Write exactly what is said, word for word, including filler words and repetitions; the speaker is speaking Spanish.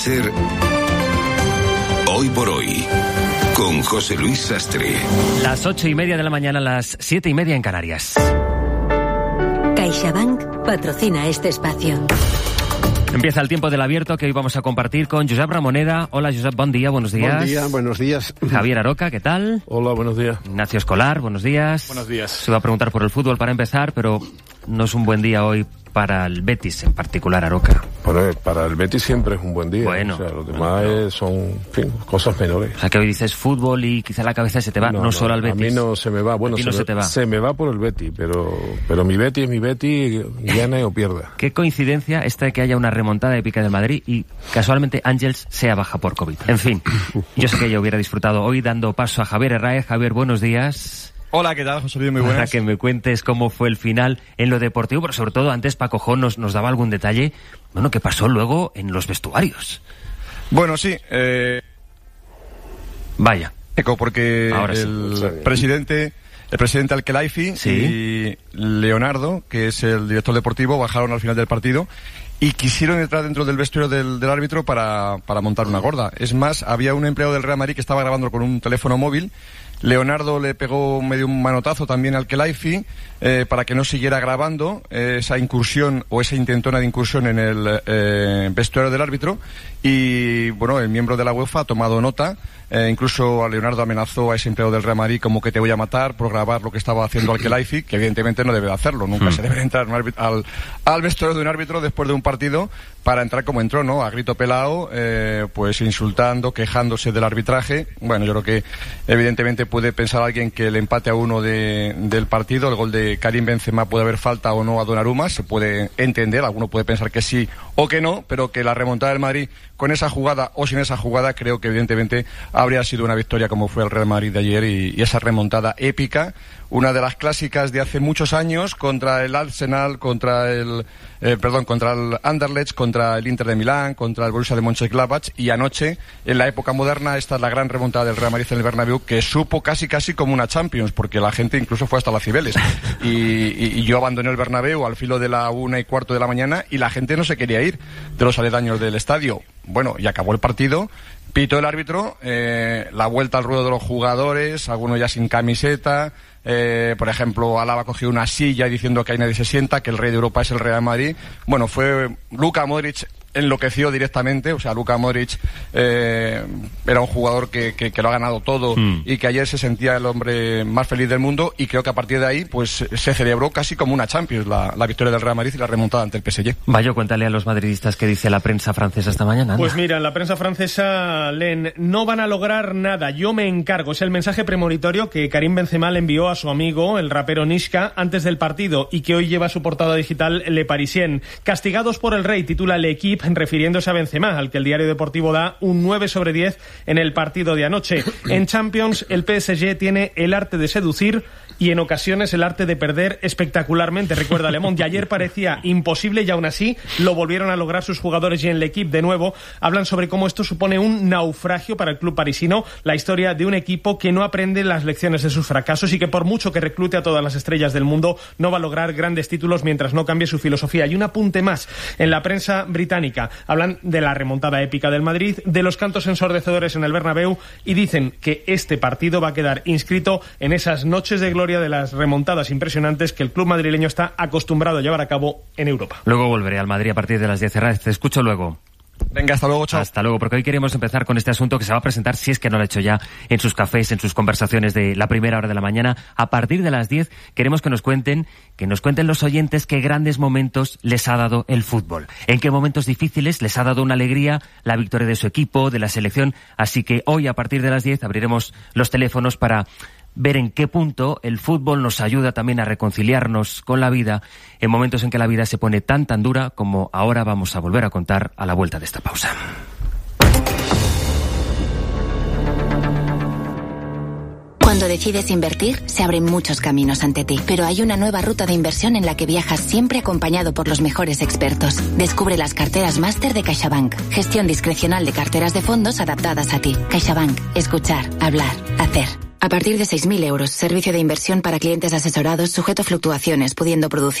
ser Hoy por Hoy, con José Luis Sastre. Las ocho y media de la mañana, las siete y media en Canarias. CaixaBank patrocina este espacio. Empieza el tiempo del abierto que hoy vamos a compartir con Josep Ramoneda. Hola Josep, buen día, buenos días. Buen día, buenos días. Javier Aroca, ¿qué tal? Hola, buenos días. Ignacio Escolar, buenos días. Buenos días. Se iba a preguntar por el fútbol para empezar, pero no es un buen día hoy para el Betis, en particular, Aroca. Bueno, para el Betis siempre es un buen día. Bueno. O sea, lo demás Bueno, es- son, en fin, cosas menores. O sea, que hoy dices fútbol y quizá la cabeza se te va, no, solo al Betis. A mí no se me va. Bueno, A ti se, no me, se te va. se me va por el Betis, pero, pero mi Betis es mi Betis, gane o pierda. Qué coincidencia esta de que haya una remontada épica del Madrid y casualmente Ángels sea baja por COVID. En fin, yo sé que yo hubiera disfrutado hoy dando paso a Javier Herráez. Javier, buenos días. Hola, ¿qué tal, José Luis? Muy Para buenas. que me cuentes cómo fue el final en lo deportivo, pero sobre todo antes Paco Jón nos, nos daba algún detalle, bueno, que pasó luego en los vestuarios. Bueno, sí, eh, Vaya. eco, porque Ahora sí. el presidente, el presidente Al-Khelaifi Sí. y Leonardo, que es el director deportivo, bajaron al final del partido y quisieron entrar dentro del vestuario del, del árbitro para, para montar una gorda. Es más, había un empleado del Real Madrid que estaba grabando con un teléfono móvil. Leonardo le pegó medio un manotazo también al Khelaifi eh, para que no siguiera grabando eh, esa incursión o esa intentona de incursión en el eh, vestuario del árbitro. Y bueno, el miembro de la UEFA ha tomado nota. Eh, incluso a Leonardo amenazó a ese empleado del Real Madrid como que te voy a matar por grabar lo que estaba haciendo Al-Khelaifi, que evidentemente no debe de hacerlo. Nunca Mm. se debe entrar un árbitro- al, al vestuario de un árbitro después de un partido para entrar como entró, ¿no? A grito pelado, eh, pues insultando, quejándose del arbitraje. Bueno, yo creo que evidentemente puede pensar alguien que el empate a uno de, del partido, el gol de Karim Benzema, puede haber falta o no a Donnarumma, se puede entender, alguno puede pensar que sí o que no, pero que la remontada del Madrid con esa jugada o sin esa jugada, creo que evidentemente habría sido una victoria como fue el Real Madrid de ayer y, y esa remontada épica, una de las clásicas de hace muchos años contra el Arsenal, contra el eh, perdón, contra el Anderlecht, contra el Inter de Milán, contra el Borussia de Mönchengladbach, y anoche, en la época moderna, esta es la gran remontada del Real Madrid en el Bernabéu, que supo casi casi como una Champions, porque la gente incluso fue hasta las Cibeles. Y, y, y yo abandoné el Bernabéu al filo de la una y cuarto de la mañana y la gente no se quería ir de los aledaños del estadio. Bueno, y acabó el partido. Pitó el árbitro, eh, la vuelta al ruedo de los jugadores, algunos ya sin camiseta. Eh, por ejemplo, Alaba cogió una silla diciendo que ahí nadie se sienta, que el rey de Europa es el Real Madrid. Bueno, fue Luka Modric, enloqueció directamente. O sea, Luka Modric eh, era un jugador que, que, que lo ha ganado todo Mm. y que ayer se sentía el hombre más feliz del mundo, y creo que a partir de ahí pues se celebró casi como una Champions la, la victoria del Real Madrid y la remontada ante el P S G. Vaya, cuéntale a los madridistas qué dice la prensa francesa esta mañana. Anda. Pues mira, en la prensa francesa leen: no van a lograr nada, yo me encargo. Es el mensaje premonitorio que Karim Benzema le envió a su amigo, el rapero Niska, antes del partido, y que hoy lleva su portada digital Le Parisien. Castigados por el rey, titula L'Equipe, refiriéndose a Benzema, al que el diario deportivo da un nueve sobre diez en el partido de anoche. En Champions, el P S G tiene el arte de seducir y en ocasiones el arte de perder espectacularmente, recuerda Le Monde. Y ayer parecía imposible y aún así lo volvieron a lograr sus jugadores, y en L'Equipe de nuevo hablan sobre cómo esto supone un naufragio para el club parisino, la historia de un equipo que no aprende las lecciones de sus fracasos y que por mucho que reclute a todas las estrellas del mundo no va a lograr grandes títulos mientras no cambie su filosofía. Y un apunte más, en la prensa británica hablan de la remontada épica del Madrid, de los cantos ensordecedores en el Bernabéu, y dicen que este partido va a quedar inscrito en esas noches de gloria de las remontadas impresionantes que el club madrileño está acostumbrado a llevar a cabo en Europa. Luego volveré al Madrid a partir de las diez. Herráez, te escucho luego. Venga, hasta luego, chao. Hasta luego, porque hoy queremos empezar con este asunto que se va a presentar, si es que no lo ha hecho ya, en sus cafés, en sus conversaciones de la primera hora de la mañana. A partir de las diez queremos que nos cuenten, que nos cuenten los oyentes qué grandes momentos les ha dado el fútbol. En qué momentos difíciles les ha dado una alegría la victoria de su equipo, de la selección. Así que hoy, a partir de las diez, abriremos los teléfonos para ver en qué punto el fútbol nos ayuda también a reconciliarnos con la vida en momentos en que la vida se pone tan tan dura, como ahora vamos a volver a contar a la vuelta de esta pausa. Cuando decides invertir, se abren muchos caminos ante ti, pero hay una nueva ruta de inversión en la que viajas siempre acompañado por los mejores expertos. Descubre las carteras máster de CaixaBank. Gestión discrecional de carteras de fondos adaptadas a ti. CaixaBank. Escuchar, hablar, hacer. A partir de seis mil euros, servicio de inversión para clientes asesorados sujeto a fluctuaciones, pudiendo producir